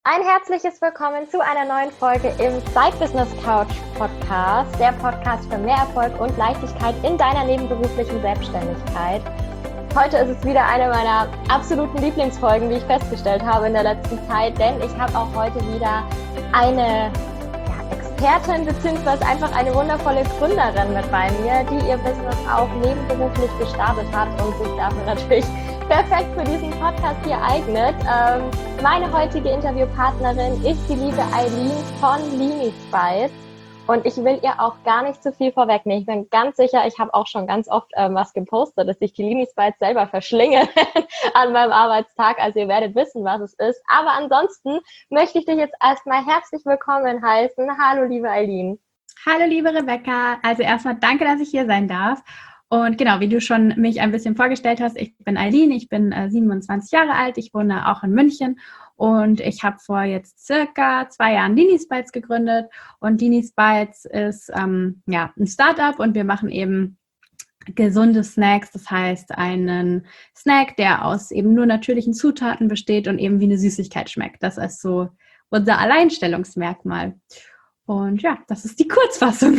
Ein herzliches Willkommen zu einer neuen Folge im Side Business Couch Podcast, der Podcast für mehr Erfolg und Leichtigkeit in deiner nebenberuflichen Selbstständigkeit. Heute ist es wieder eine meiner absoluten Lieblingsfolgen, wie ich festgestellt habe in der letzten Zeit, denn ich habe auch heute wieder eine Expertin bzw. einfach eine wundervolle Gründerin mit bei mir, die ihr Business auch nebenberuflich gestartet hat und sich dafür natürlich perfekt für diesen Podcast hier eignet. Meine heutige Interviewpartnerin ist die liebe Eileen von Linispice und ich will ihr auch gar nicht zu viel vorwegnehmen. Ich bin ganz sicher, ich habe auch schon ganz oft was gepostet, dass ich die Linispice selber verschlinge an meinem Arbeitstag. Also ihr werdet wissen, was es ist. Aber ansonsten möchte ich dich jetzt erstmal herzlich willkommen heißen. Hallo liebe Eileen. Hallo liebe Rebecca. Also erstmal danke, dass ich hier sein darf. Und genau, wie du schon mich ein bisschen vorgestellt hast, ich bin Eileen, ich bin 27 Jahre alt, ich wohne auch in München und ich habe vor jetzt circa 2 Jahren Linispice gegründet und Linispice ist ein Startup und wir machen eben gesunde Snacks, das heißt einen Snack, der aus eben nur natürlichen Zutaten besteht und eben wie eine Süßigkeit schmeckt. Das ist so unser Alleinstellungsmerkmal. Und ja, das ist die Kurzfassung.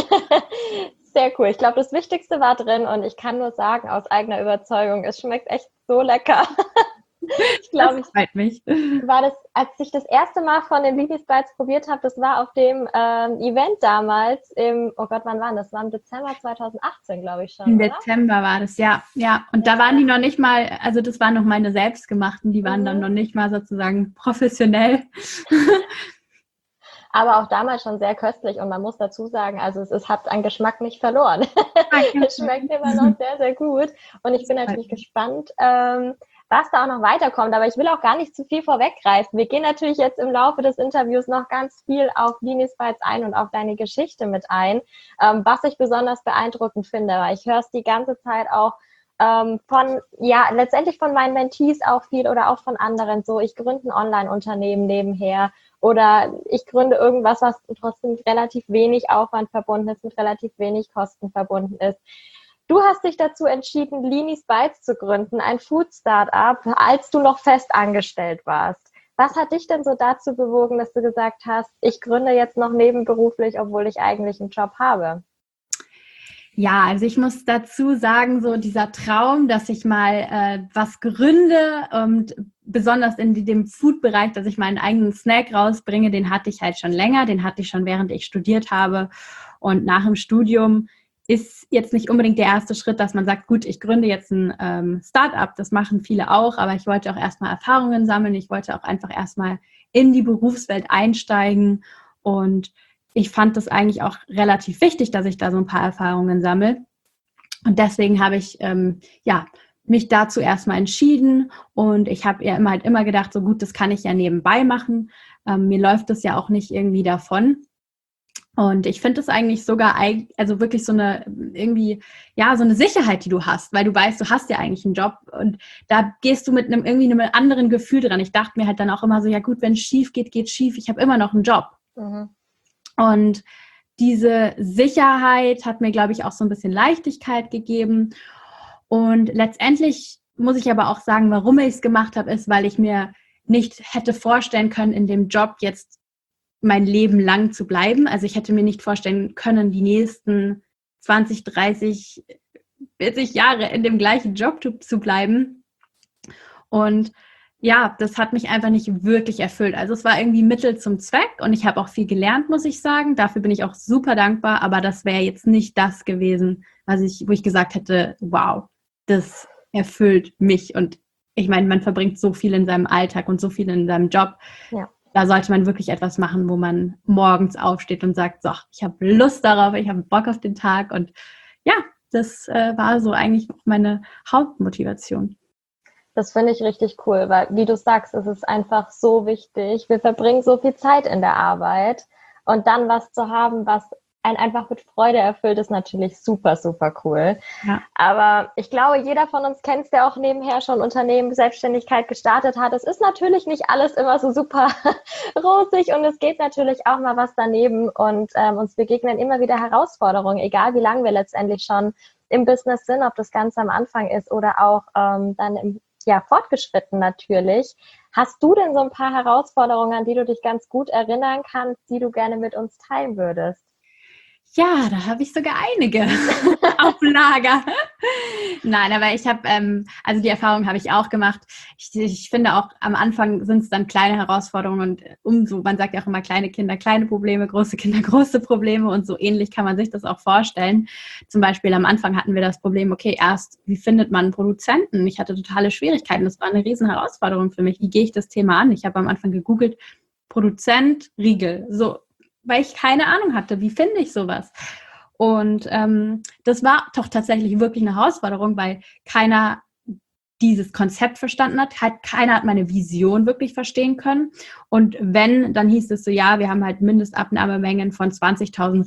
Sehr cool. Ich glaube, das Wichtigste war drin und ich kann nur sagen, aus eigener Überzeugung, es schmeckt echt so lecker. Ich glaube, das freut mich. War das, als ich das erste Mal von dem Linispice probiert habe, das war auf dem Event damals wann war das? Das war im Dezember 2018, glaube ich schon, Im oder? Dezember war das, ja. Und da waren die noch nicht mal, also das waren noch meine selbstgemachten, die waren dann noch nicht mal sozusagen professionell. Aber auch damals schon sehr köstlich und man muss dazu sagen, also es hat an Geschmack nicht verloren. Es schmeckt immer noch sehr, sehr gut und ich bin natürlich gespannt, was da auch noch weiterkommt, aber ich will auch gar nicht zu viel vorweggreifen. Wir gehen natürlich jetzt im Laufe des Interviews noch ganz viel auf Linispice ein und auf deine Geschichte mit ein, was ich besonders beeindruckend finde, weil ich höre es die ganze Zeit auch letztendlich von meinen Mentees auch viel oder auch von anderen so, ich gründe ein Online-Unternehmen nebenher oder ich gründe irgendwas, was trotzdem mit relativ wenig Aufwand verbunden ist, mit relativ wenig Kosten verbunden ist. Du hast dich dazu entschieden, Linispice zu gründen, ein Food-Startup, als du noch fest angestellt warst. Was hat dich denn so dazu bewogen, dass du gesagt hast, ich gründe jetzt noch nebenberuflich, obwohl ich eigentlich einen Job habe? Ja, also ich muss dazu sagen, so dieser Traum, dass ich mal was gründe und besonders in dem Food-Bereich, dass ich meinen eigenen Snack rausbringe, den hatte ich halt schon länger, den hatte ich schon während ich studiert habe und nach dem Studium ist jetzt nicht unbedingt der erste Schritt, dass man sagt, gut, ich gründe jetzt ein Startup, das machen viele auch, aber ich wollte auch erstmal Erfahrungen sammeln, ich wollte auch einfach erstmal in die Berufswelt einsteigen und ich fand das eigentlich auch relativ wichtig, dass ich da so ein paar Erfahrungen sammle. Und deswegen habe ich mich dazu erstmal entschieden. Und ich habe ja immer gedacht, so gut, das kann ich ja nebenbei machen. Mir läuft das ja auch nicht irgendwie davon. Und ich finde das eigentlich sogar, also wirklich so eine Sicherheit, die du hast, weil du weißt, du hast ja eigentlich einen Job und da gehst du mit einem anderen Gefühl dran. Ich dachte mir halt dann auch immer so, ja gut, wenn es schief geht, geht schief. Ich habe immer noch einen Job. Mhm. Und diese Sicherheit hat mir, glaube ich, auch so ein bisschen Leichtigkeit gegeben. Und letztendlich muss ich aber auch sagen, warum ich es gemacht habe, ist, weil ich mir nicht hätte vorstellen können, in dem Job jetzt mein Leben lang zu bleiben. Also ich hätte mir nicht vorstellen können, die nächsten 20, 30, 40 Jahre in dem gleichen Job zu bleiben. Und ja, das hat mich einfach nicht wirklich erfüllt. Also es war irgendwie Mittel zum Zweck und ich habe auch viel gelernt, muss ich sagen. Dafür bin ich auch super dankbar, aber das wäre jetzt nicht das gewesen, wo ich gesagt hätte, wow, das erfüllt mich. Und ich meine, man verbringt so viel in seinem Alltag und so viel in seinem Job. Ja. Da sollte man wirklich etwas machen, wo man morgens aufsteht und sagt, so, ich habe Lust darauf, ich habe Bock auf den Tag. Und ja, das war so eigentlich meine Hauptmotivation. Das finde ich richtig cool, weil, wie du sagst, es ist einfach so wichtig. Wir verbringen so viel Zeit in der Arbeit und dann was zu haben, was einen einfach mit Freude erfüllt, ist natürlich super, super cool. Ja. Aber ich glaube, jeder von uns kennt es, der auch nebenher schon Unternehmen, Selbstständigkeit gestartet hat. Es ist natürlich nicht alles immer so super rosig und es geht natürlich auch mal was daneben und uns begegnen immer wieder Herausforderungen, egal wie lange wir letztendlich schon im Business sind, ob das Ganze am Anfang ist oder auch dann im fortgeschritten natürlich. Hast du denn so ein paar Herausforderungen, an die du dich ganz gut erinnern kannst, die du gerne mit uns teilen würdest? Ja, da habe ich sogar einige auf Lager. Nein, aber ich habe, also die Erfahrung habe ich auch gemacht. Ich finde auch, am Anfang sind es dann kleine Herausforderungen und man sagt ja auch immer, kleine Kinder, kleine Probleme, große Kinder, große Probleme und so ähnlich kann man sich das auch vorstellen. Zum Beispiel am Anfang hatten wir das Problem, okay, erst, wie findet man einen Produzenten? Ich hatte totale Schwierigkeiten. Das war eine riesen Herausforderung für mich. Wie gehe ich das Thema an? Ich habe am Anfang gegoogelt, Produzent, Riegel, so, weil ich keine Ahnung hatte, wie finde ich sowas? Und das war doch tatsächlich wirklich eine Herausforderung, weil keiner dieses Konzept verstanden hat. Keiner hat meine Vision wirklich verstehen können. Und wenn, dann hieß es so, ja, wir haben halt Mindestabnahmemengen von 200.000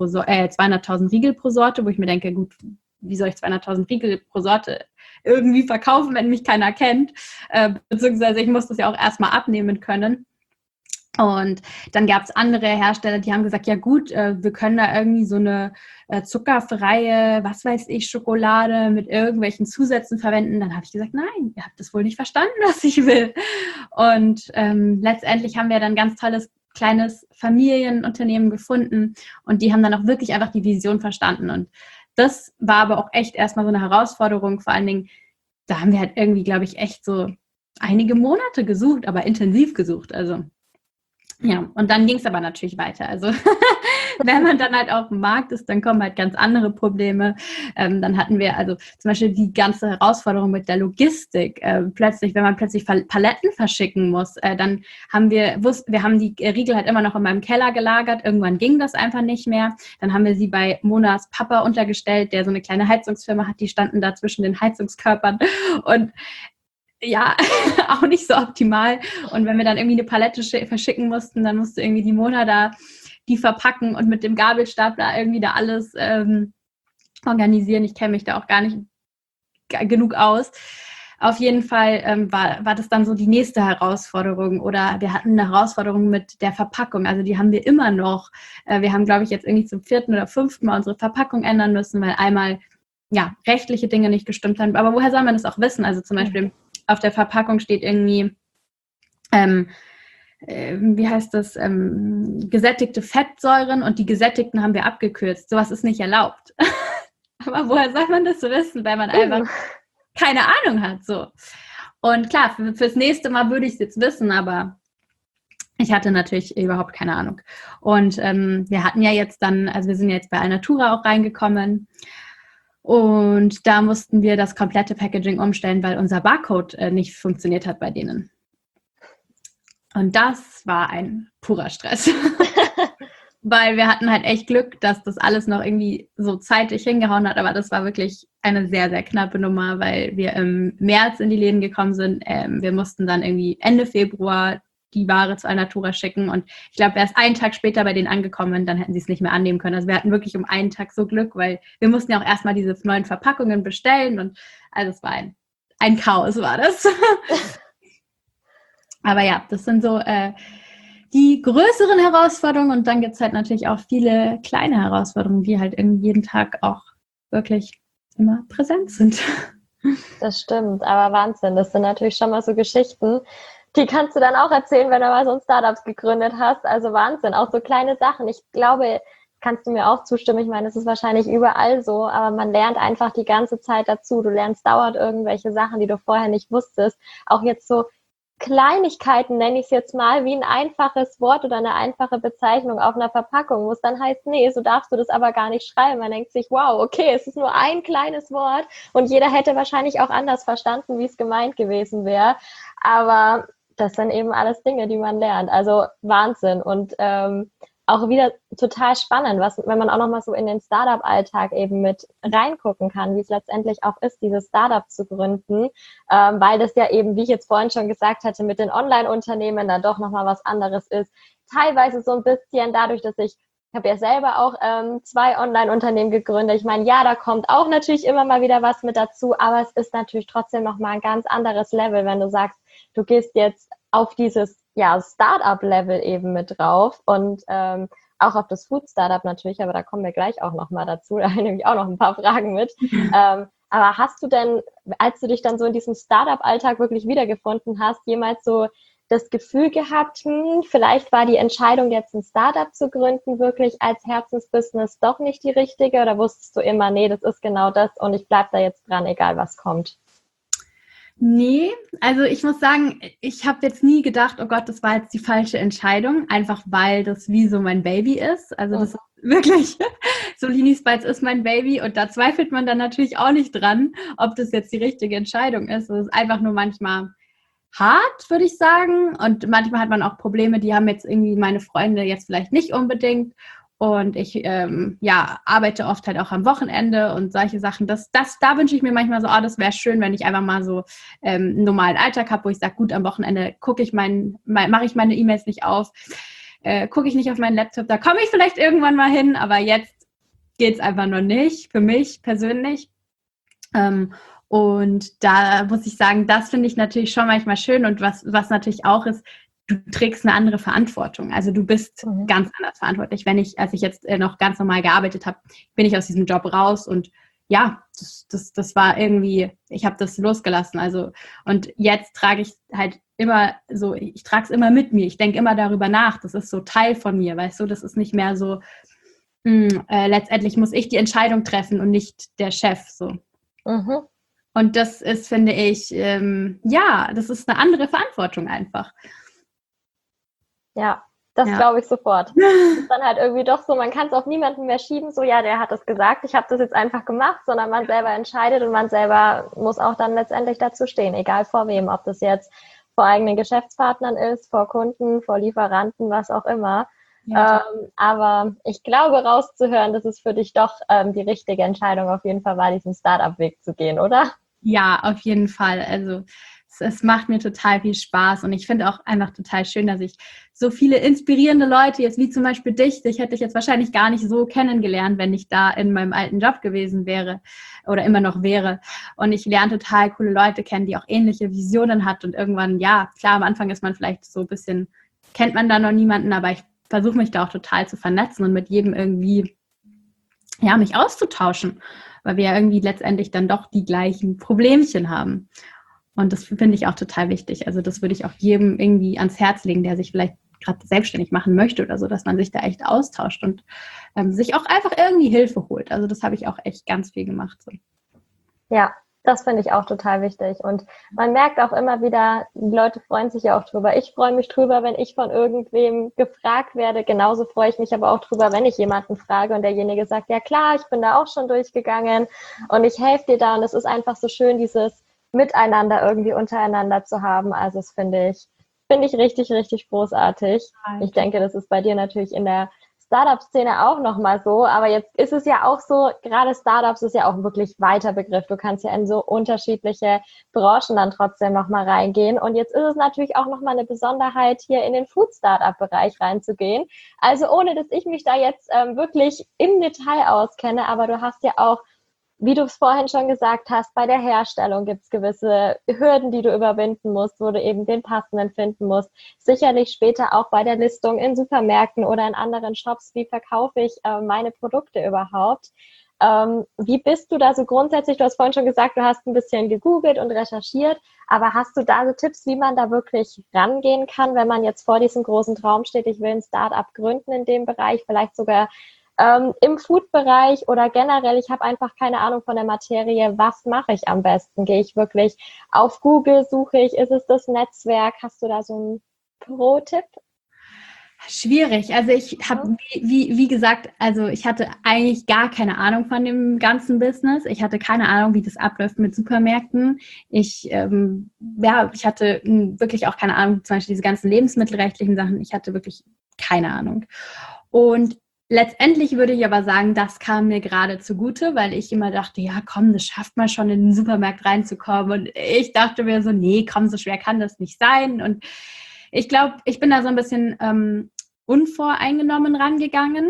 Riegel pro Sorte, wo ich mir denke, gut, wie soll ich 200.000 Riegel pro Sorte irgendwie verkaufen, wenn mich keiner kennt? Beziehungsweise ich muss das ja auch erstmal abnehmen können. Und dann gab es andere Hersteller, die haben gesagt, ja gut, wir können da irgendwie so eine zuckerfreie, was weiß ich, Schokolade mit irgendwelchen Zusätzen verwenden. Dann habe ich gesagt, nein, ihr habt das wohl nicht verstanden, was ich will. Und letztendlich haben wir dann ein ganz tolles kleines Familienunternehmen gefunden und die haben dann auch wirklich einfach die Vision verstanden. Und das war aber auch echt erstmal so eine Herausforderung. Vor allen Dingen, da haben wir halt irgendwie, glaube ich, echt so einige Monate gesucht, aber intensiv gesucht. Also ja, und dann ging es aber natürlich weiter. Also wenn man dann halt auf dem Markt ist, dann kommen halt ganz andere Probleme. Dann hatten wir also zum Beispiel die ganze Herausforderung mit der Logistik. Wenn man plötzlich Paletten verschicken muss, dann haben wir haben die Riegel halt immer noch in meinem Keller gelagert. Irgendwann ging das einfach nicht mehr. Dann haben wir sie bei Monas Papa untergestellt, der so eine kleine Heizungsfirma hat. Die standen da zwischen den Heizungskörpern und ja, auch nicht so optimal. Und wenn wir dann irgendwie eine Palette verschicken mussten, dann musste irgendwie die Mona da die verpacken und mit dem Gabelstapler irgendwie da alles organisieren. Ich kenne mich da auch gar nicht genug aus. Auf jeden Fall war das dann so die nächste Herausforderung. Oder wir hatten eine Herausforderung mit der Verpackung. Also die haben wir immer noch. Wir haben, glaube ich, jetzt irgendwie zum 4. oder 5. Mal unsere Verpackung ändern müssen, weil einmal ja rechtliche Dinge nicht gestimmt haben. Aber woher soll man das auch wissen? Also zum Beispiel auf der Verpackung steht irgendwie, wie heißt das, gesättigte Fettsäuren und die gesättigten haben wir abgekürzt. Sowas ist nicht erlaubt. Aber woher soll man das so wissen, weil man einfach keine Ahnung hat. So. Und klar, fürs nächste Mal würde ich es jetzt wissen, aber ich hatte natürlich überhaupt keine Ahnung. Und wir hatten ja jetzt dann, also wir sind jetzt bei Alnatura auch reingekommen. Und da mussten wir das komplette Packaging umstellen, weil unser Barcode nicht funktioniert hat bei denen. Und das war ein purer Stress. Weil wir hatten halt echt Glück, dass das alles noch irgendwie so zeitlich hingehauen hat. Aber das war wirklich eine sehr, sehr knappe Nummer, weil wir im März in die Läden gekommen sind. Wir mussten dann irgendwie Ende Februar die Ware zu Alnatura schicken und ich glaube, wäre es einen Tag später bei denen angekommen, dann hätten sie es nicht mehr annehmen können. Also wir hatten wirklich um einen Tag so Glück, weil wir mussten ja auch erstmal diese neuen Verpackungen bestellen und also es war ein Chaos war das. Aber ja, das sind so die größeren Herausforderungen und dann gibt es halt natürlich auch viele kleine Herausforderungen, die halt irgendwie jeden Tag auch wirklich immer präsent sind. Das stimmt, aber Wahnsinn, das sind natürlich schon mal so Geschichten, die kannst du dann auch erzählen, wenn du mal so ein Startups gegründet hast. Also Wahnsinn, auch so kleine Sachen. Ich glaube, kannst du mir auch zustimmen. Ich meine, es ist wahrscheinlich überall so, aber man lernt einfach die ganze Zeit dazu. Du lernst dauernd irgendwelche Sachen, die du vorher nicht wusstest. Auch jetzt so Kleinigkeiten, nenne ich es jetzt mal, wie ein einfaches Wort oder eine einfache Bezeichnung auf einer Verpackung, wo es dann heißt, nee, so darfst du das aber gar nicht schreiben. Man denkt sich, wow, okay, es ist nur ein kleines Wort und jeder hätte wahrscheinlich auch anders verstanden, wie es gemeint gewesen wäre. Aber das sind eben alles Dinge, die man lernt. Also Wahnsinn und auch wieder total spannend, wenn man auch nochmal so in den Startup-Alltag eben mit reingucken kann, wie es letztendlich auch ist, dieses Startup zu gründen, weil das ja eben, wie ich jetzt vorhin schon gesagt hatte, mit den Online-Unternehmen dann doch nochmal was anderes ist. Teilweise so ein bisschen dadurch, dass ich habe ja selber auch 2 Online-Unternehmen gegründet. Ich meine, ja, da kommt auch natürlich immer mal wieder was mit dazu, aber es ist natürlich trotzdem nochmal ein ganz anderes Level, wenn du sagst, du gehst jetzt auf dieses Startup-Level eben mit drauf und auch auf das Food-Startup natürlich, aber da kommen wir gleich auch nochmal dazu, da habe ich nämlich auch noch ein paar Fragen mit. Aber hast du denn, als du dich dann so in diesem Startup-Alltag wirklich wiedergefunden hast, jemals so das Gefühl gehabt, vielleicht war die Entscheidung, jetzt ein Startup zu gründen, wirklich als Herzensbusiness doch nicht die richtige? Oder wusstest du immer, nee, das ist genau das und ich bleibe da jetzt dran, egal was kommt? Nee, also ich muss sagen, ich habe jetzt nie gedacht, oh Gott, das war jetzt die falsche Entscheidung, einfach weil das wie so mein Baby ist. Also das ist wirklich, so Linie Spice ist mein Baby und da zweifelt man dann natürlich auch nicht dran, ob das jetzt die richtige Entscheidung ist. Es ist einfach nur manchmal hart, würde ich sagen. Und manchmal hat man auch Probleme, die haben jetzt irgendwie meine Freunde jetzt vielleicht nicht unbedingt. Und ich arbeite oft halt auch am Wochenende und solche Sachen. Da wünsche ich mir manchmal so, das wäre schön, wenn ich einfach mal so einen normalen Alltag habe, wo ich sage, gut, am Wochenende mache ich meine E-Mails nicht auf, gucke ich nicht auf meinen Laptop. Da komme ich vielleicht irgendwann mal hin, aber jetzt geht es einfach noch nicht, für mich persönlich. Und da muss ich sagen, das finde ich natürlich schon manchmal schön. Und was natürlich auch ist, du trägst eine andere Verantwortung. Also du bist ganz anders verantwortlich. Als ich jetzt noch ganz normal gearbeitet habe, bin ich aus diesem Job raus und ja, das war irgendwie, ich habe das losgelassen. Also und jetzt trage ich halt immer so, ich trage es immer mit mir. Ich denke immer darüber nach. Das ist so Teil von mir, weißt du? Das ist nicht mehr so, letztendlich muss ich die Entscheidung treffen und nicht der Chef. So. Mhm. Und das ist, finde ich, das ist eine andere Verantwortung einfach. Ja, das glaube ich sofort. Das ist dann halt irgendwie doch so, man kann es auf niemanden mehr schieben, so ja, der hat das gesagt, ich habe das jetzt einfach gemacht, sondern man selber entscheidet und man selber muss auch dann letztendlich dazu stehen, egal vor wem, ob das jetzt vor eigenen Geschäftspartnern ist, vor Kunden, vor Lieferanten, was auch immer. Ja. Aber ich glaube rauszuhören, dass es für dich doch die richtige Entscheidung auf jeden Fall war, diesen Startup-Weg zu gehen, oder? Ja, auf jeden Fall. Also es macht mir total viel Spaß und ich finde auch einfach total schön, dass ich so viele inspirierende Leute, jetzt wie zum Beispiel dich hätte ich jetzt wahrscheinlich gar nicht so kennengelernt, wenn ich da in meinem alten Job gewesen wäre oder immer noch wäre. Und ich lerne total coole Leute kennen, die auch ähnliche Visionen hat und irgendwann, ja, klar, am Anfang ist man vielleicht so ein bisschen, kennt man da noch niemanden, aber ich versuche mich da auch total zu vernetzen und mit jedem irgendwie, ja, mich auszutauschen, weil wir ja irgendwie letztendlich dann doch die gleichen Problemchen haben. Und das finde ich auch total wichtig. Also das würde ich auch jedem irgendwie ans Herz legen, der sich vielleicht gerade selbstständig machen möchte oder so, dass man sich da echt austauscht und sich auch einfach irgendwie Hilfe holt. Also das habe ich auch echt ganz viel gemacht. So. Ja, das finde ich auch total wichtig. Und man merkt auch immer wieder, die Leute freuen sich ja auch drüber. Ich freue mich drüber, wenn ich von irgendwem gefragt werde. Genauso freue ich mich aber auch drüber, wenn ich jemanden frage und derjenige sagt, ja klar, ich bin da auch schon durchgegangen und ich helfe dir da. Und es ist einfach so schön, dieses Miteinander irgendwie untereinander zu haben. Also das finde ich richtig, richtig großartig. Ich denke, das ist bei dir natürlich in der Startup-Szene auch nochmal so, aber jetzt ist es ja auch so, gerade Startups ist ja auch ein wirklich weiter Begriff. Du kannst ja in so unterschiedliche Branchen dann trotzdem nochmal reingehen. Und jetzt ist es natürlich auch nochmal eine Besonderheit, hier in den Food-Startup-Bereich reinzugehen. Also ohne, dass ich mich da jetzt wirklich im Detail auskenne, aber du hast ja auch, wie du es vorhin schon gesagt hast, bei der Herstellung gibt es gewisse Hürden, die du überwinden musst, wo du eben den passenden finden musst. Sicherlich später auch bei der Listung in Supermärkten oder in anderen Shops, wie verkaufe ich meine Produkte überhaupt. Wie bist du da so grundsätzlich? Du hast vorhin schon gesagt, du hast ein bisschen gegoogelt und recherchiert, aber hast du da so Tipps, wie man da wirklich rangehen kann, wenn man jetzt vor diesem großen Traum steht, ich will ein Start-up gründen in dem Bereich, vielleicht sogar im Food-Bereich oder generell, ich habe einfach keine Ahnung von der Materie, was mache ich am besten? Gehe ich wirklich auf Google, suche ich, ist es das Netzwerk? Hast du da so einen Pro-Tipp? Schwierig. Also ich habe, wie gesagt, also ich hatte eigentlich gar keine Ahnung von dem ganzen Business. Ich hatte keine Ahnung, wie das abläuft mit Supermärkten. Ich hatte wirklich auch keine Ahnung, zum Beispiel diese ganzen lebensmittelrechtlichen Sachen. Ich hatte wirklich keine Ahnung. Und letztendlich würde ich aber sagen, das kam mir gerade zugute, weil ich immer dachte, ja komm, das schafft man schon, in den Supermarkt reinzukommen. Und ich dachte mir so, nee, komm, so schwer kann das nicht sein. Und ich glaube, ich bin da so ein bisschen unvoreingenommen rangegangen,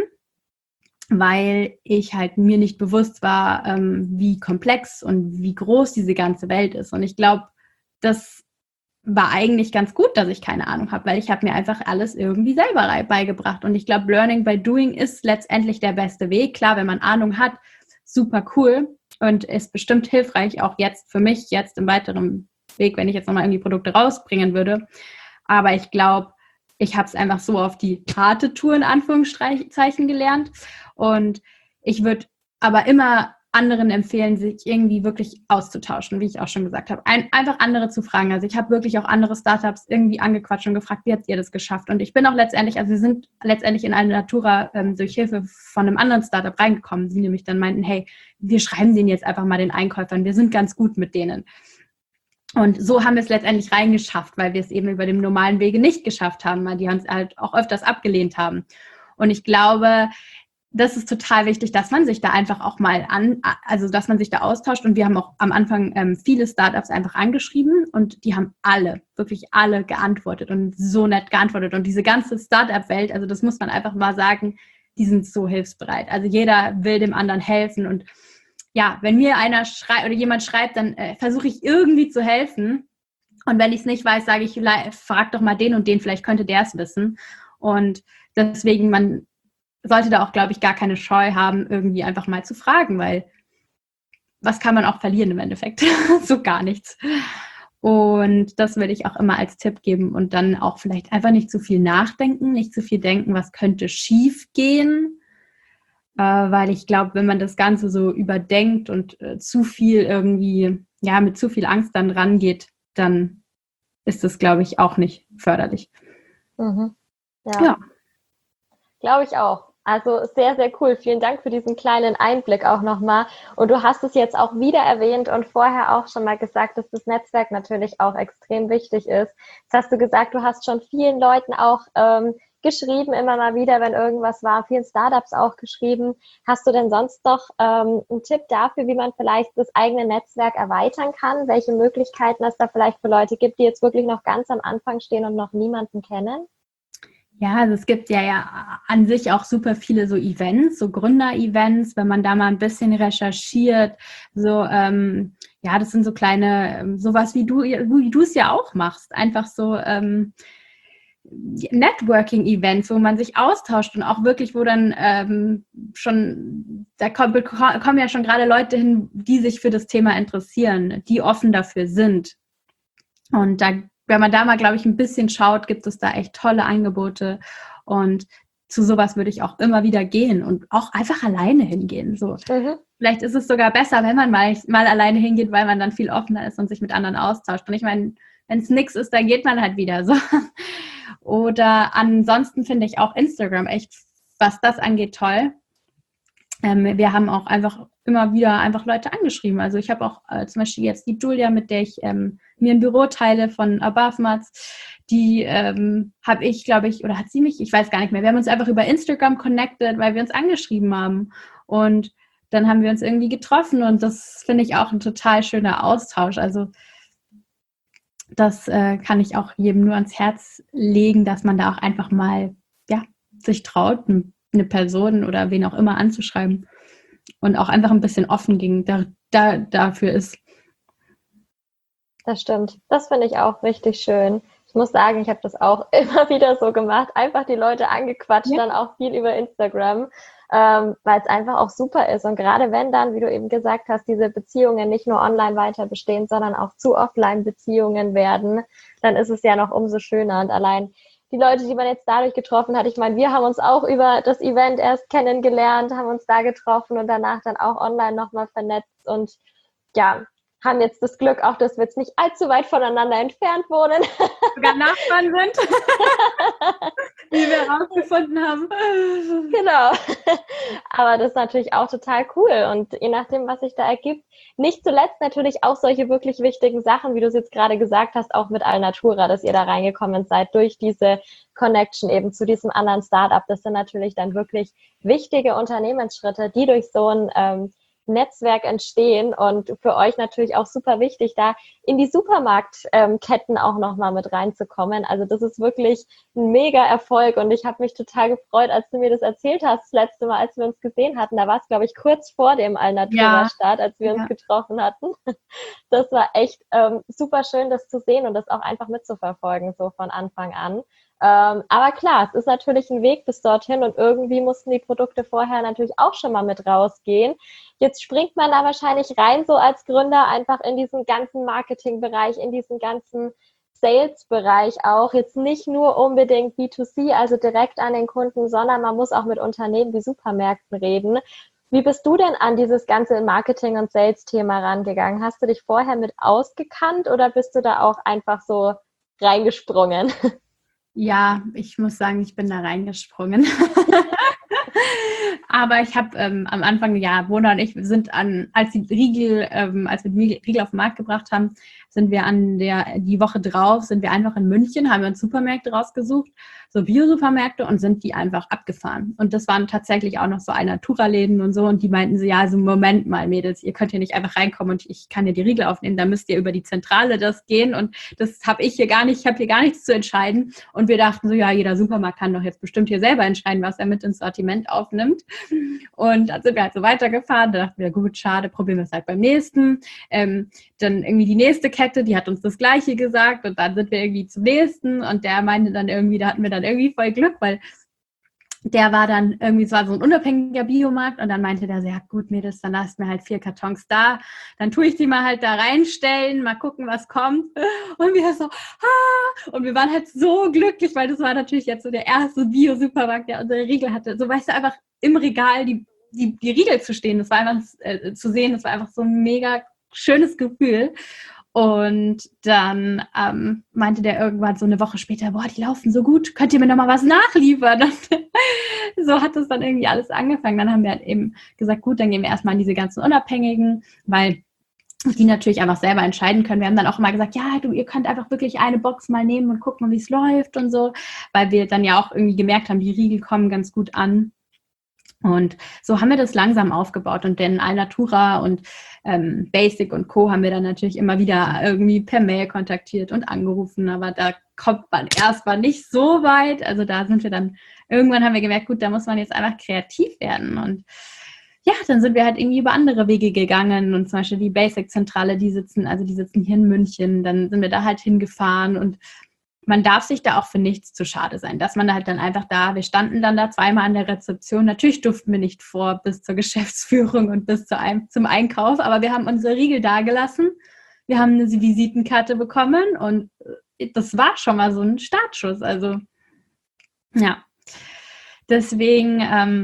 weil ich halt mir nicht bewusst war, wie komplex und wie groß diese ganze Welt ist. Und ich glaube, das war eigentlich ganz gut, dass ich keine Ahnung habe, weil ich habe mir einfach alles irgendwie selber beigebracht. Und ich glaube, Learning by Doing ist letztendlich der beste Weg. Klar, wenn man Ahnung hat, super cool. und ist bestimmt hilfreich, auch jetzt für mich, jetzt im weiteren Weg, wenn ich jetzt nochmal irgendwie Produkte rausbringen würde. Aber ich glaube, ich habe es einfach so auf die harte Tour in Anführungszeichen gelernt. Und ich würde aber immer anderen empfehlen, sich irgendwie wirklich auszutauschen, wie ich auch schon gesagt habe. Einfach andere zu fragen. Also ich habe wirklich auch andere Startups irgendwie angequatscht und gefragt, wie habt ihr das geschafft? Und ich bin auch letztendlich, also wir sind letztendlich in Alnatura durch Hilfe von einem anderen Startup reingekommen, die nämlich dann meinten, hey, wir schreiben denen jetzt einfach mal den Einkäufern, wir sind ganz gut mit denen. Und so haben wir es letztendlich reingeschafft, weil wir es eben über dem normalen Wege nicht geschafft haben, weil die uns halt auch öfters abgelehnt haben. Und ich glaube, das ist total wichtig, dass man sich da einfach auch mal also dass man sich da austauscht. Und wir haben auch am Anfang viele Startups einfach angeschrieben und die haben alle, wirklich alle geantwortet und so nett geantwortet. Und diese ganze Startup-Welt, also das muss man einfach mal sagen, die sind so hilfsbereit. Also jeder will dem anderen helfen. Und ja, wenn mir einer schreibt oder jemand schreibt, dann versuche ich irgendwie zu helfen. Und wenn ich es nicht weiß, sage ich, frag doch mal den und den, vielleicht könnte der es wissen. Und deswegen, man sollte da auch, glaube ich, gar keine Scheu haben, irgendwie einfach mal zu fragen, weil was kann man auch verlieren im Endeffekt? So gar nichts. Und das würde ich auch immer als Tipp geben und dann auch vielleicht einfach nicht zu viel nachdenken, nicht zu viel denken, was könnte schief gehen, weil ich glaube, wenn man das Ganze so überdenkt und zu viel irgendwie, ja, mit zu viel Angst dann rangeht, dann ist das, glaube ich, auch nicht förderlich. Mhm. Ja. Glaube ich auch. Also sehr, sehr cool. Vielen Dank für diesen kleinen Einblick auch nochmal. Und du hast es jetzt auch wieder erwähnt und vorher auch schon mal gesagt, dass das Netzwerk natürlich auch extrem wichtig ist. Jetzt hast du gesagt, du hast schon vielen Leuten auch geschrieben, immer mal wieder, wenn irgendwas war, vielen Startups auch geschrieben. Hast du denn sonst noch einen Tipp dafür, wie man vielleicht das eigene Netzwerk erweitern kann? Welche Möglichkeiten es da vielleicht für Leute gibt, die jetzt wirklich noch ganz am Anfang stehen und noch niemanden kennen? Ja, also es gibt ja an sich auch super viele so Events, so Gründer-Events, wenn man da mal ein bisschen recherchiert, so, ja, das sind so kleine, sowas wie du es ja auch machst, einfach so Networking-Events, wo man sich austauscht und auch wirklich, wo dann kommen ja schon gerade Leute hin, die sich für das Thema interessieren, die offen dafür sind. Und da, wenn man da mal, glaube ich, ein bisschen schaut, gibt es da echt tolle Angebote. Und zu sowas würde ich auch immer wieder gehen und auch einfach alleine hingehen. So. Vielleicht ist es sogar besser, wenn man mal alleine hingeht, weil man dann viel offener ist und sich mit anderen austauscht. Und ich meine, wenn es nichts ist, dann geht man halt wieder. So. Oder ansonsten finde ich auch Instagram echt, was das angeht, toll. Wir haben auch einfach immer wieder einfach Leute angeschrieben. Also ich habe auch zum Beispiel jetzt die Julia, mit der ich mir ein Büro teile von Above, die habe ich, glaube ich, oder hat sie mich, ich weiß gar nicht mehr. Wir haben uns einfach über Instagram connected, weil wir uns angeschrieben haben. Und dann haben wir uns irgendwie getroffen und das finde ich auch ein total schöner Austausch. Also das kann ich auch jedem nur ans Herz legen, dass man da auch einfach mal sich traut, eine Person oder wen auch immer anzuschreiben und auch einfach ein bisschen offen dafür ist. Das stimmt. Das finde ich auch richtig schön. Ich muss sagen, ich habe das auch immer wieder so gemacht. Einfach die Leute angequatscht, dann auch viel über Instagram, weil es einfach auch super ist. Und gerade wenn dann, wie du eben gesagt hast, diese Beziehungen nicht nur online weiter bestehen, sondern auch zu Offline-Beziehungen werden, dann ist es ja noch umso schöner. Und allein die Leute, die man jetzt dadurch getroffen hat, ich meine, wir haben uns auch über das Event erst kennengelernt, haben uns da getroffen und danach dann auch online nochmal vernetzt und ja, haben jetzt das Glück auch, dass wir jetzt nicht allzu weit voneinander entfernt wohnen. Sogar Nachbarn sind, wie wir herausgefunden haben. Genau. Aber das ist natürlich auch total cool und je nachdem, was sich da ergibt, nicht zuletzt natürlich auch solche wirklich wichtigen Sachen, wie du es jetzt gerade gesagt hast, auch mit Alnatura, dass ihr da reingekommen seid durch diese Connection eben zu diesem anderen Startup. Das sind natürlich dann wirklich wichtige Unternehmensschritte, die durch so ein Netzwerk entstehen und für euch natürlich auch super wichtig, da in die Supermarktketten auch nochmal mit reinzukommen. Also das ist wirklich ein mega Erfolg und ich habe mich total gefreut, als du mir das erzählt hast, das letzte Mal, als wir uns gesehen hatten. Da war es, glaube ich, kurz vor dem Alnatura-Start, als wir uns getroffen hatten. Das war echt super schön, das zu sehen und das auch einfach mitzuverfolgen, so von Anfang an. Aber klar, es ist natürlich ein Weg bis dorthin und irgendwie mussten die Produkte vorher natürlich auch schon mal mit rausgehen. Jetzt springt man da wahrscheinlich rein, so als Gründer, einfach in diesen ganzen Marketingbereich, in diesen ganzen Sales-Bereich auch. Jetzt nicht nur unbedingt B2C, also direkt an den Kunden, sondern man muss auch mit Unternehmen wie Supermärkten reden. Wie bist du denn an dieses ganze Marketing- und Sales-Thema rangegangen? Hast du dich vorher mit ausgekannt oder bist du da auch einfach so reingesprungen? Ja, ich muss sagen, ich bin da reingesprungen. Aber ich habe am Anfang, ja, Mona und ich sind als wir die Riegel auf den Markt gebracht haben, sind wir die Woche drauf, sind wir einfach in München, haben wir uns Supermärkte rausgesucht, so Bio-Supermärkte und sind die einfach abgefahren. Und das waren tatsächlich auch noch so Alnatura-Läden und so und die meinten so, ja, also Moment mal, Mädels, ihr könnt hier nicht einfach reinkommen und ich kann hier die Riegel aufnehmen, da müsst ihr über die Zentrale das gehen und das habe ich hier gar nicht, ich habe hier gar nichts zu entscheiden. Und wir dachten so, ja, jeder Supermarkt kann doch jetzt bestimmt hier selber entscheiden, was er mit ins Sortiment aufnimmt. Und dann sind wir halt so weitergefahren. Da dachten wir, gut, schade, probieren wir es halt beim nächsten. Dann irgendwie die nächste Kette, die hat uns das Gleiche gesagt. Und dann sind wir irgendwie zum nächsten. Und der meinte dann irgendwie, da hatten wir dann irgendwie voll Glück, weil der war dann irgendwie, es war so ein unabhängiger Biomarkt und dann meinte der so, ja gut, Mädels, dann lasst mir halt 4 Kartons da, dann tue ich die mal halt da reinstellen, mal gucken, was kommt. Und wir so, und wir waren halt so glücklich, weil das war natürlich jetzt so der erste Bio-Supermarkt, der unsere Riegel hatte. So, weißt du, einfach im Regal die Riegel zu stehen, das war einfach zu sehen, das war einfach so ein mega schönes Gefühl. Und dann meinte der irgendwann so eine Woche später, boah, die laufen so gut, könnt ihr mir noch mal was nachliefern? Und so hat das dann irgendwie alles angefangen. Dann haben wir halt eben gesagt, gut, dann gehen wir erstmal an diese ganzen Unabhängigen, weil die natürlich einfach selber entscheiden können. Wir haben dann auch immer gesagt, ja, ihr könnt einfach wirklich eine Box mal nehmen und gucken, wie es läuft und so, weil wir dann ja auch irgendwie gemerkt haben, die Riegel kommen ganz gut an. Und so haben wir das langsam aufgebaut und dann Alnatura und Basic und Co. haben wir dann natürlich immer wieder irgendwie per Mail kontaktiert und angerufen, aber da kommt man erstmal nicht so weit. Also da sind wir dann, irgendwann haben wir gemerkt, gut, da muss man jetzt einfach kreativ werden und ja, dann sind wir halt irgendwie über andere Wege gegangen und zum Beispiel die Basic-Zentrale, die sitzen hier in München, dann sind wir da halt hingefahren und man darf sich da auch für nichts zu schade sein, dass man halt dann einfach wir standen dann da zweimal an der Rezeption. Natürlich durften wir nicht vor bis zur Geschäftsführung und bis zum Einkauf, aber wir haben unsere Riegel dagelassen. Wir haben eine Visitenkarte bekommen und das war schon mal so ein Startschuss. Also ja, deswegen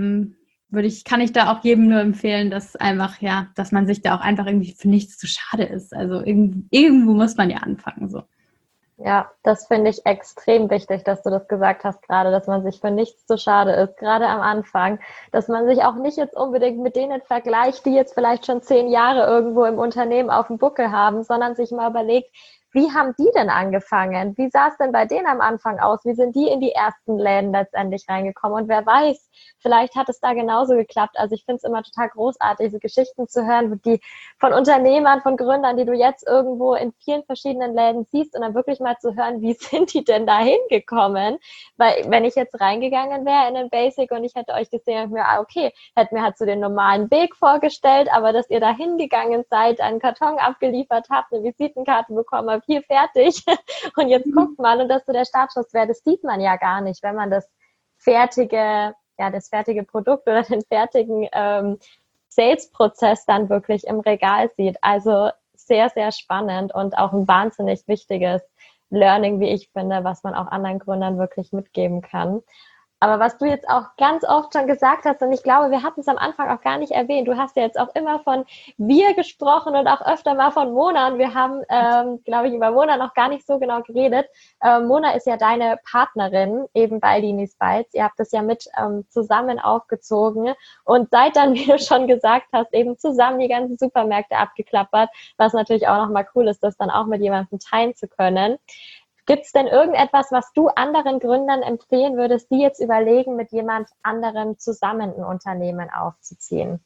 kann ich da auch jedem nur empfehlen, dass man sich da auch einfach irgendwie für nichts zu schade ist. Also irgendwo muss man ja anfangen, so. Ja, das finde ich extrem wichtig, dass du das gesagt hast gerade, dass man sich für nichts zu schade ist, gerade am Anfang, dass man sich auch nicht jetzt unbedingt mit denen vergleicht, die jetzt vielleicht schon 10 Jahre irgendwo im Unternehmen auf dem Buckel haben, sondern sich mal überlegt, wie haben die denn angefangen? Wie sah es denn bei denen am Anfang aus? Wie sind die in die ersten Läden letztendlich reingekommen? Und wer weiß, vielleicht hat es da genauso geklappt. Also ich finde es immer total großartig, diese Geschichten zu hören, die von Unternehmern, von Gründern, die du jetzt irgendwo in vielen verschiedenen Läden siehst und dann wirklich mal zu hören, wie sind die denn da hingekommen? Weil wenn ich jetzt reingegangen wäre in den Basic und ich hätte euch gesehen, hätte mir halt so den normalen Weg vorgestellt, aber dass ihr da hingegangen seid, einen Karton abgeliefert habt, eine Visitenkarte bekommen habt, hier fertig und jetzt guckt mal und dass so der Startschuss wäre, das sieht man ja gar nicht, wenn man das fertige Produkt oder den fertigen Sales-Prozess dann wirklich im Regal sieht. Also sehr, sehr spannend und auch ein wahnsinnig wichtiges Learning, wie ich finde, was man auch anderen Gründern wirklich mitgeben kann. Aber was du jetzt auch ganz oft schon gesagt hast, und ich glaube, wir hatten es am Anfang auch gar nicht erwähnt, du hast ja jetzt auch immer von wir gesprochen und auch öfter mal von Mona. Und wir haben, glaube ich, über Mona noch gar nicht so genau geredet. Mona ist ja deine Partnerin eben bei Linis Bites. Ihr habt das ja mit zusammen aufgezogen und seid dann, wie du schon gesagt hast, eben zusammen die ganzen Supermärkte abgeklappert, was natürlich auch nochmal cool ist, das dann auch mit jemandem teilen zu können. Gibt es denn irgendetwas, was du anderen Gründern empfehlen würdest, die jetzt überlegen, mit jemand anderem zusammen ein Unternehmen aufzuziehen?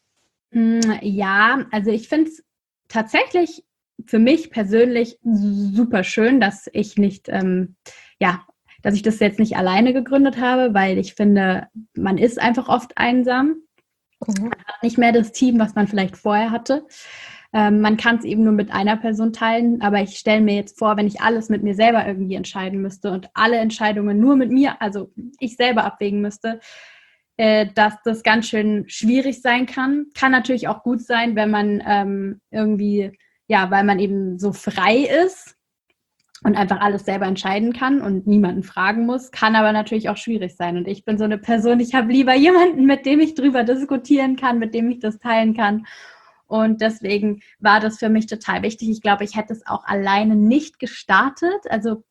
Ja, also ich finde es tatsächlich für mich persönlich super schön, dass ich nicht, dass ich das jetzt nicht alleine gegründet habe, weil ich finde, man ist einfach oft einsam. Man hat nicht mehr das Team, was man vielleicht vorher hatte. Man kann es eben nur mit einer Person teilen, aber ich stelle mir jetzt vor, wenn ich alles mit mir selber irgendwie entscheiden müsste und alle Entscheidungen nur mit mir, also ich selber abwägen müsste, dass das ganz schön schwierig sein kann. Kann natürlich auch gut sein, wenn man irgendwie, ja, weil man eben so frei ist und einfach alles selber entscheiden kann und niemanden fragen muss, kann aber natürlich auch schwierig sein. Und ich bin so eine Person, ich habe lieber jemanden, mit dem ich drüber diskutieren kann, mit dem ich das teilen kann. Und deswegen war das für mich total wichtig. Ich glaube, ich hätte es auch alleine nicht gestartet. Also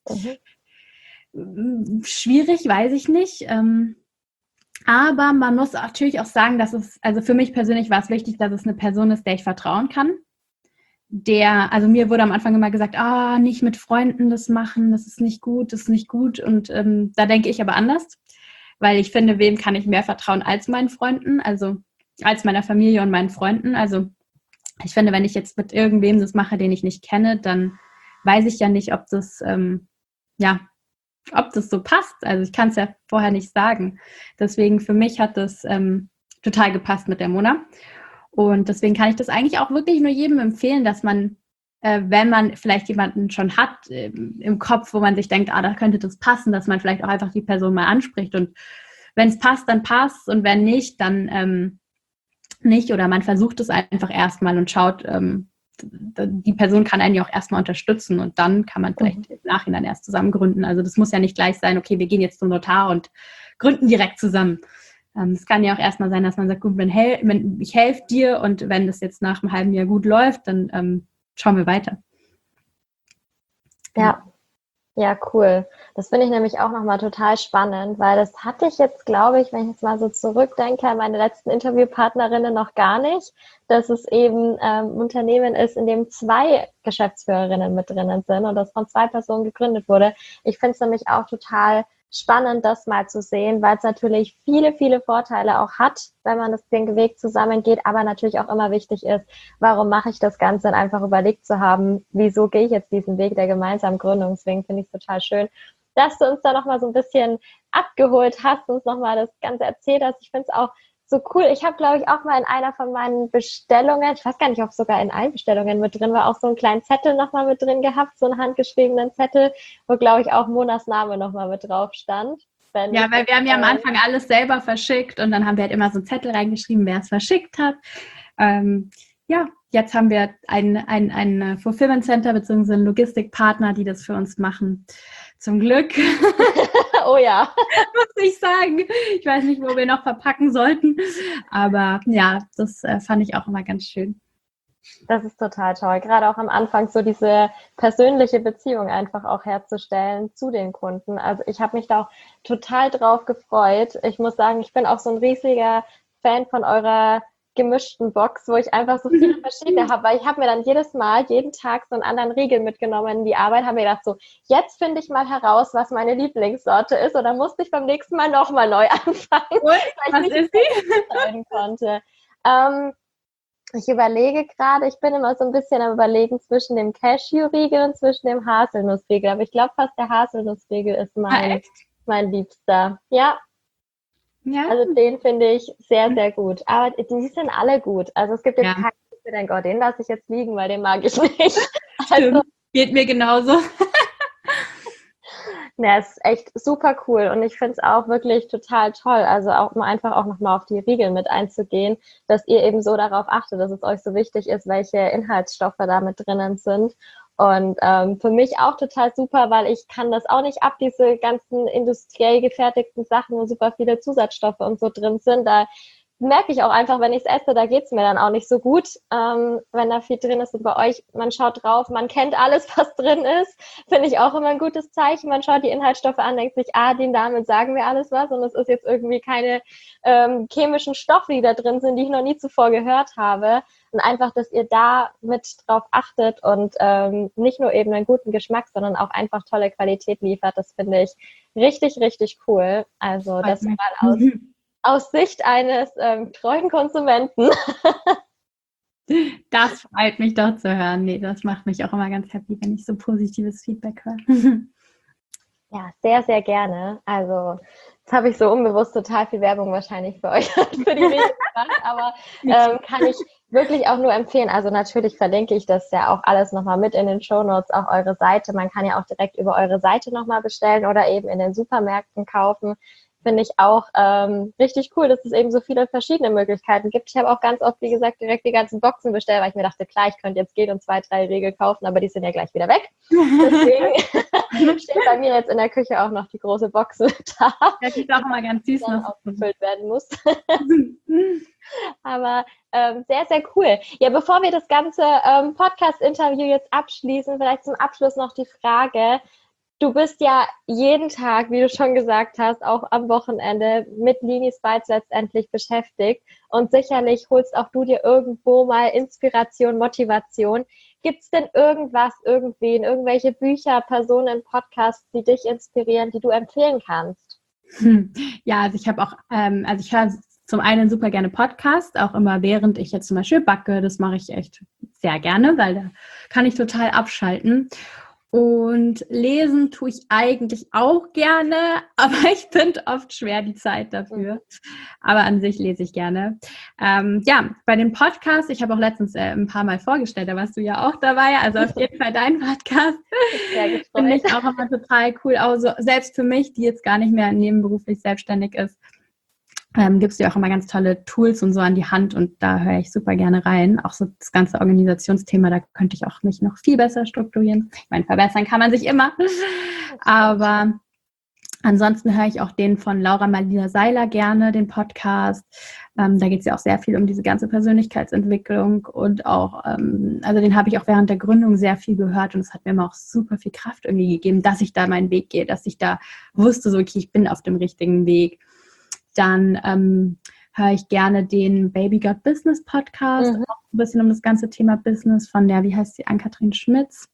schwierig, weiß ich nicht. Aber man muss natürlich auch sagen, dass es, also für mich persönlich war es wichtig, dass es eine Person ist, der ich vertrauen kann. Also mir wurde am Anfang immer gesagt, nicht mit Freunden das machen, das ist nicht gut, das ist nicht gut. Und da denke ich aber anders, weil ich finde, wem kann ich mehr vertrauen als meinen Freunden, also als meiner Familie und meinen Freunden. Also ich finde, wenn ich jetzt mit irgendwem das mache, den ich nicht kenne, dann weiß ich ja nicht, ob das, ob das so passt. Also ich kann es ja vorher nicht sagen. Deswegen für mich hat das total gepasst mit der Mona. Und deswegen kann ich das eigentlich auch wirklich nur jedem empfehlen, dass man, wenn man vielleicht jemanden schon hat im Kopf, wo man sich denkt, da könnte das passen, dass man vielleicht auch einfach die Person mal anspricht. Und wenn es passt, dann passt. Und wenn nicht, dann nicht. Oder man versucht es einfach erstmal und schaut, die Person kann einen ja auch erstmal unterstützen und dann kann man vielleicht im Nachhinein erst zusammen gründen. Also das muss ja nicht gleich sein, okay, wir gehen jetzt zum Notar und gründen direkt zusammen. Es kann ja auch erstmal sein, dass man sagt, gut, wenn ich helfe dir und wenn das jetzt nach einem halben Jahr gut läuft, dann schauen wir weiter. Ja, cool. Das finde ich nämlich auch nochmal total spannend, weil das hatte ich jetzt, glaube ich, wenn ich jetzt mal so zurückdenke, an meine letzten Interviewpartnerinnen noch gar nicht, dass es eben ein Unternehmen ist, in dem 2 Geschäftsführerinnen mit drinnen sind und das von 2 Personen gegründet wurde. Ich finde es nämlich auch total spannend, das mal zu sehen, weil es natürlich viele, viele Vorteile auch hat, wenn man den Weg zusammengeht, aber natürlich auch immer wichtig ist, warum mache ich das Ganze, und einfach überlegt zu haben, wieso gehe ich jetzt diesen Weg der gemeinsamen Gründung. Deswegen finde ich es total schön, dass du uns da nochmal so ein bisschen abgeholt hast, uns nochmal das Ganze erzählt hast. Ich finde es auch so cool. Ich habe, glaube ich, auch mal in einer von meinen Bestellungen, ich weiß gar nicht, ob sogar in allen Bestellungen mit drin war, auch so einen kleinen Zettel nochmal mit drin gehabt, so einen handgeschriebenen Zettel, wo, glaube ich, auch Monas Name nochmal mit drauf stand. Ja, weil wir haben ja am Anfang alles selber verschickt und dann haben wir halt immer so einen Zettel reingeschrieben, wer es verschickt hat. Jetzt haben wir ein Fulfillment Center bzw. einen Logistikpartner, die das für uns machen. Zum Glück. Oh ja. Muss ich sagen. Ich weiß nicht, wo wir noch verpacken sollten. Aber ja, das fand ich auch immer ganz schön. Das ist total toll. Gerade auch am Anfang so diese persönliche Beziehung einfach auch herzustellen zu den Kunden. Also ich habe mich da auch total drauf gefreut. Ich muss sagen, ich bin auch so ein riesiger Fan von eurer gemischten Box, wo ich einfach so viele verschiedene habe, weil ich habe mir dann jeden Tag so einen anderen Riegel mitgenommen in die Arbeit, habe mir gedacht so, jetzt finde ich mal heraus, was meine Lieblingssorte ist, und dann musste ich beim nächsten Mal nochmal neu anfangen, weil ich nicht entscheiden konnte. Ich überlege gerade, ich bin immer so ein bisschen am Überlegen zwischen dem Cashew-Riegel und zwischen dem Haselnussriegel, aber ich glaube fast der Haselnussriegel ist mein Liebster. Ja. Also den finde ich sehr, sehr gut. Aber die sind alle gut. Also es gibt jetzt keinen, ich denke, den lasse ich jetzt liegen, weil den mag ich nicht. Also, geht mir genauso. Ja, es ist echt super cool und ich finde es auch wirklich total toll, also auch mal einfach auch nochmal auf die Riegel mit einzugehen, dass ihr eben so darauf achtet, dass es euch so wichtig ist, welche Inhaltsstoffe da mit drinnen sind. Und für mich auch total super, weil ich kann das auch nicht ab, diese ganzen industriell gefertigten Sachen, wo super viele Zusatzstoffe und so drin sind. Da merke ich auch einfach, wenn ich es esse, da geht es mir dann auch nicht so gut, wenn da viel drin ist. Und bei euch, man schaut drauf, man kennt alles, was drin ist, finde ich auch immer ein gutes Zeichen. Man schaut die Inhaltsstoffe an, denkt sich, damit sagen wir alles was, und es ist jetzt irgendwie keine chemischen Stoffe, die da drin sind, die ich noch nie zuvor gehört habe. Und einfach, dass ihr da mit drauf achtet und nicht nur eben einen guten Geschmack, sondern auch einfach tolle Qualität liefert, das finde ich richtig, richtig cool. Also das mal aus Sicht eines treuen Konsumenten. Das freut mich doch zu hören. Nee, das macht mich auch immer ganz happy, wenn ich so positives Feedback höre. Ja, sehr, sehr gerne. Also jetzt habe ich so unbewusst total viel Werbung wahrscheinlich für euch für die Regel gemacht, aber kann ich wirklich auch nur empfehlen. Also natürlich verlinke ich das ja auch alles nochmal mit in den Shownotes, auch eure Seite. Man kann ja auch direkt über eure Seite nochmal bestellen oder eben in den Supermärkten kaufen. Finde ich auch richtig cool, dass es eben so viele verschiedene Möglichkeiten gibt. Ich habe auch ganz oft, wie gesagt, direkt die ganzen Boxen bestellt, weil ich mir dachte, klar, ich könnte jetzt gehen und 2, 3 Riegel kaufen, aber die sind ja gleich wieder weg. Deswegen steht bei mir jetzt in der Küche auch noch die große Box da. Das ist auch immer ganz süß, die dann aufgefüllt werden muss. Aber sehr, sehr cool. Ja, bevor wir das ganze Podcast-Interview jetzt abschließen, vielleicht zum Abschluss noch die Frage, du bist ja jeden Tag, wie du schon gesagt hast, auch am Wochenende mit Linis Bites letztendlich beschäftigt und sicherlich holst auch du dir irgendwo mal Inspiration, Motivation. Gibt es denn irgendwas, irgendwen, irgendwelche Bücher, Personen, Podcasts, die dich inspirieren, die du empfehlen kannst? Ja, also ich habe auch, ich höre zum einen super gerne Podcast, auch immer während ich jetzt zum Beispiel backe. Das mache ich echt sehr gerne, weil da kann ich total abschalten. Und lesen tue ich eigentlich auch gerne, aber ich finde oft schwer die Zeit dafür. Aber an sich lese ich gerne. Ja, bei den Podcasts, ich habe auch letztens ein paar Mal vorgestellt, da warst du ja auch dabei, also auf jeden Fall dein Podcast. Finde ich auch immer total cool. Also selbst für mich, die jetzt gar nicht mehr nebenberuflich selbstständig ist, gibst du ja auch immer ganz tolle Tools und so an die Hand und da höre ich super gerne rein. Auch so das ganze Organisationsthema, da könnte ich auch mich noch viel besser strukturieren. Ich meine, verbessern kann man sich immer. Aber ansonsten höre ich auch den von Laura Marlina Seiler gerne, den Podcast. Da geht es ja auch sehr viel um diese ganze Persönlichkeitsentwicklung und auch, also den habe ich auch während der Gründung sehr viel gehört und es hat mir immer auch super viel Kraft irgendwie gegeben, dass ich da meinen Weg gehe, dass ich da wusste, so okay, ich bin auf dem richtigen Weg. Dann höre ich gerne den Baby Got Business Podcast, auch ein bisschen um das ganze Thema Business von der, wie heißt sie, Ann-Kathrin Schmitz.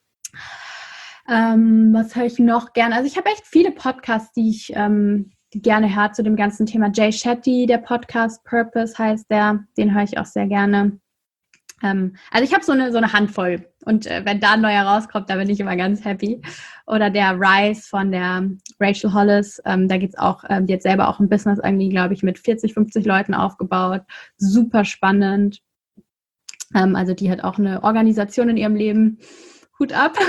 Was höre ich noch gerne? Also ich habe echt viele Podcasts, die ich gerne höre zu dem ganzen Thema. Jay Shetty, der Podcast Purpose heißt der, den höre ich auch sehr gerne. Also ich habe so eine Handvoll und wenn da ein neuer rauskommt, da bin ich immer ganz happy. Oder der Rise von der Rachel Hollis, da geht es auch, die hat selber auch ein Business irgendwie, glaube ich, mit 40, 50 Leuten aufgebaut. Super spannend. Also die hat auch eine Organisation in ihrem Leben. Hut ab.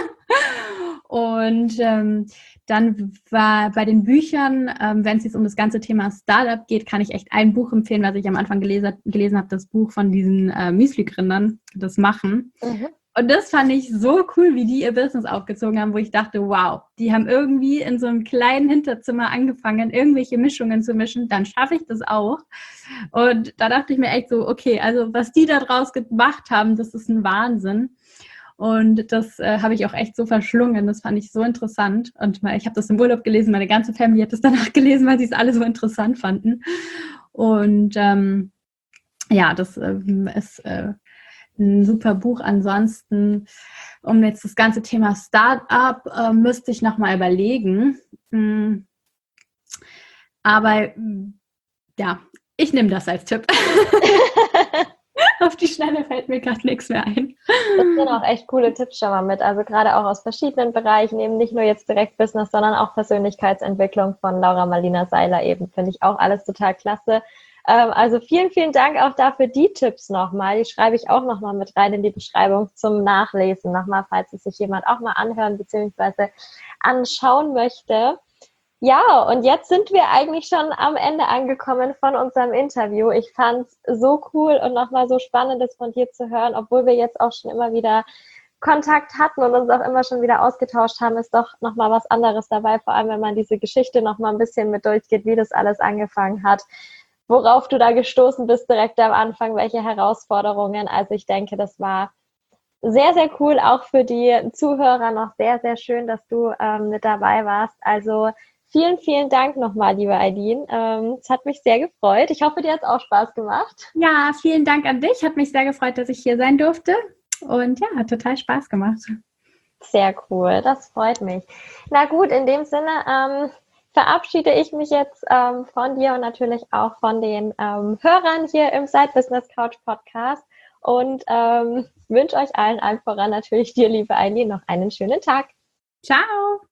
Und dann war bei den Büchern, wenn es jetzt um das ganze Thema Startup geht, kann ich echt ein Buch empfehlen, was ich am Anfang gelesen habe, das Buch von diesen Müsli-Gründern, das Machen. Und das fand ich so cool, wie die ihr Business aufgezogen haben, wo ich dachte, wow, die haben irgendwie in so einem kleinen Hinterzimmer angefangen, irgendwelche Mischungen zu mischen, dann schaffe ich das auch. Und da dachte ich mir echt so, okay, also was die da draus gemacht haben, das ist ein Wahnsinn. Und das habe ich auch echt so verschlungen. Das fand ich so interessant. Und ich habe das im Urlaub gelesen. Meine ganze Family hat das danach gelesen, weil sie es alle so interessant fanden. Und ja, das ist ein super Buch. Ansonsten, um jetzt das ganze Thema Startup, müsste ich nochmal überlegen. Aber ja, ich nehme das als Tipp. Auf die Schnelle fällt mir gerade nichts mehr ein. Das sind auch echt coole Tipps schon mal mit. Also gerade auch aus verschiedenen Bereichen, eben nicht nur jetzt direkt Business, sondern auch Persönlichkeitsentwicklung von Laura Marlina Seiler eben. Finde ich auch alles total klasse. Also vielen, vielen Dank auch dafür die Tipps nochmal. Die schreibe ich auch nochmal mit rein in die Beschreibung zum Nachlesen nochmal, falls es sich jemand auch mal anhören bzw. anschauen möchte. Ja, und jetzt sind wir eigentlich schon am Ende angekommen von unserem Interview. Ich fand es so cool und nochmal so spannend, das von dir zu hören, obwohl wir jetzt auch schon immer wieder Kontakt hatten und uns auch immer schon wieder ausgetauscht haben, ist doch nochmal was anderes dabei, vor allem wenn man diese Geschichte nochmal ein bisschen mit durchgeht, wie das alles angefangen hat, worauf du da gestoßen bist direkt am Anfang, welche Herausforderungen. Also ich denke, das war sehr, sehr cool, auch für die Zuhörer noch sehr, sehr schön, dass du mit dabei warst. Also vielen, vielen Dank nochmal, liebe Aidin. Es hat mich sehr gefreut. Ich hoffe, dir hat es auch Spaß gemacht. Ja, vielen Dank an dich. Hat mich sehr gefreut, dass ich hier sein durfte. Und ja, hat total Spaß gemacht. Sehr cool, das freut mich. Na gut, in dem Sinne verabschiede ich mich jetzt von dir und natürlich auch von den Hörern hier im Side Business Couch Podcast und wünsche euch allen voran natürlich dir, liebe Aidin, noch einen schönen Tag. Ciao!